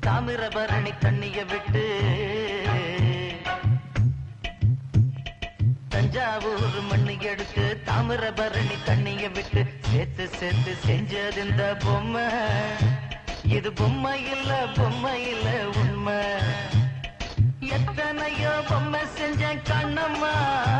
தாமிரபரணி தண்ணிய விட்டு தஞ்சாவூர் மண்ணு எடுத்து தாமிரபரணி தண்ணிய விட்டு சேர்த்து சேர்த்து செஞ்சது இந்த பொம்மை. இது பொம்மை இல்ல உண்மை. எத்தனையோ பொம்மை செஞ்ச கண்ணம்மா,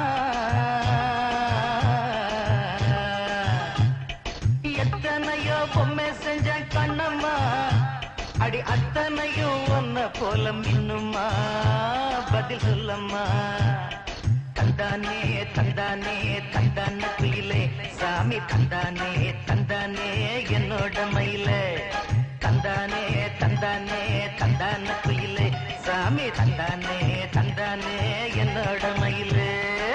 எத்தனையோ பொம்மை செஞ்ச கண்ணம்மா, அடி அத்தனையும் ஒன்ன போல மின்னுமா, பதில் சொல்லம்மா. தந்தானே தந்தானே தந்தான குயிலே சாமி, தந்தானே தந்தானே என்னோட மயிலே. தந்தானே தந்தானே தந்தான குயிலே சாமி, தந்தானே தந்தானே என்னோட மயிலே.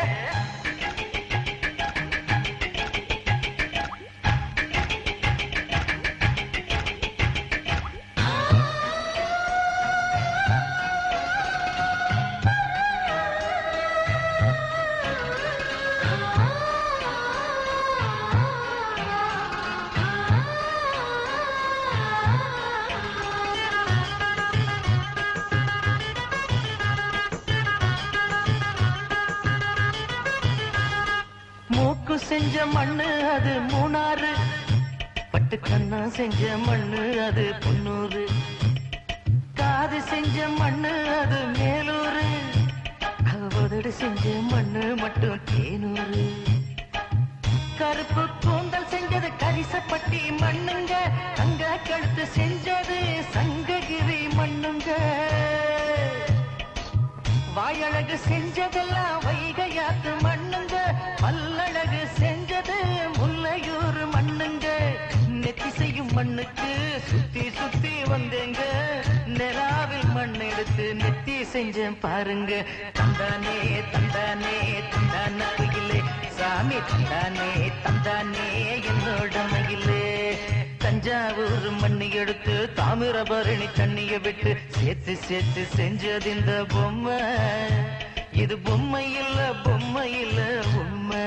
மூக்கு செஞ்ச மண்ணு அது மூணாறு, பட்டு கண்ணா செஞ்ச மண்ணு அது பொன்னூறு, காது செஞ்ச மண்ணு அது மேலூரு, உதடு செஞ்ச மண்ணு மட்டும் தேனூரு. கருப்பு கூந்தல் செஞ்சது கரிசப்பட்டி மண்ணுங்க, தங்க கழுத்து செஞ்சது சங்ககிரி மண்ணுங்க. வாயழகு செஞ்சதெல்லாம் வைகையாத்து மண்ணுங்க, பல்லழகு செஞ்சது முல்லையூர் மண்ணுங்க. நெத்தி செய்யும் மண்ணுக்கு சுத்தி சுத்தி வந்தேங்க, நிலாவில் மண் எடுத்து நெத்தி செஞ்சேன் பாருங்க. தந்தானே தந்தானே தந்தான குயிலே சாமி, தந்தானே தந்தானே என்னோட மயிலே. தஞ்சாவூர் மண்ணு எடுத்து தாமிரபரணி தண்ணிய விட்டு சேர்த்து சேர்த்து செஞ்சது இந்த பொம்மை. இது பொம்மை இல்ல உண்மை.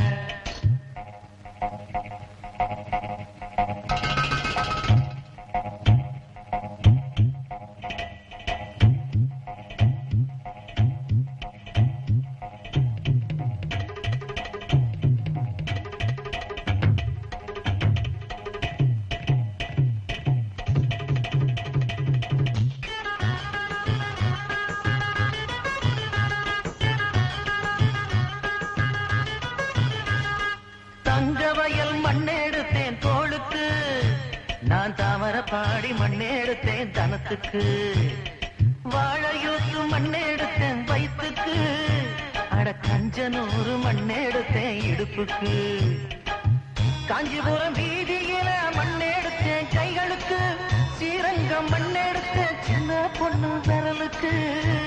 தங்கவயல் மண்ணெடுத்தேன் தோளுக்கு, நான் தாமர பாடி மண்ணெடுத்தேன் தனத்துக்கு. வாழையூத்து மண்ணெடுத்தேன் வயிற்றுக்கு, அட கஞ்சனூறு மண்ணெடுத்தேன் இடுப்புக்கு. காஞ்சிபுரம் வீதியில மண்ணெடுத்தேன் கைகளுக்கு, ஸ்ரீரங்கம் மண்ணெடுத்தேன் சின்ன பொண்ணு விரலுக்கு.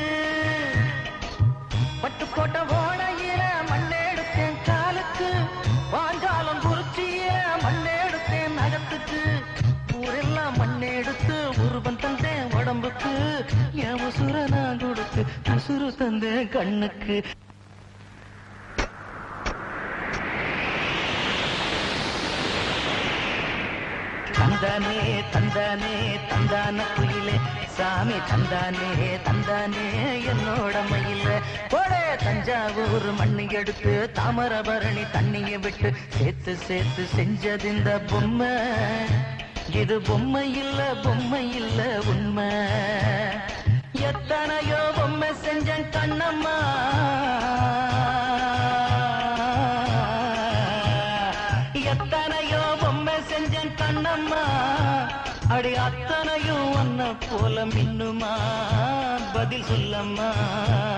பட்டுக்கோட்டை ஓடையில மண்ணெடுத்தேன் காலுக்கு, வாஞ்சாலம் குறிச்சிய மண்ணெடுத்தேன் நகத்துக்கு. ஊரெல்லாம் மண்ணெடுத்து உருவம் தந்தேன் உடம்புக்கு, என் உசுர நான் கொடுத்து உசுறு தந்தேன் கண்ணுக்கு. தந்தானே தந்தானே தந்தான குயிலே சாமி, தந்தானே தந்தானே என்னோட மயில. போடே தஞ்சாவூர் மண்ணு எடுத்து தாமிரபரணி தண்ணிய விட்டு சேர்த்து சேர்த்து செஞ்சது இந்த பொம்மை. இது பொம்மை இல்ல உண்மை. எத்தனையோ பொம்மை செஞ்ச கண்ணம்மா, எத்தனையோ பொம்மை செஞ்ச கண்ணம்மா, அடி அத்தனையும் ஒன்ன போல மின்னுமா, பதில் சொல்லம்மா.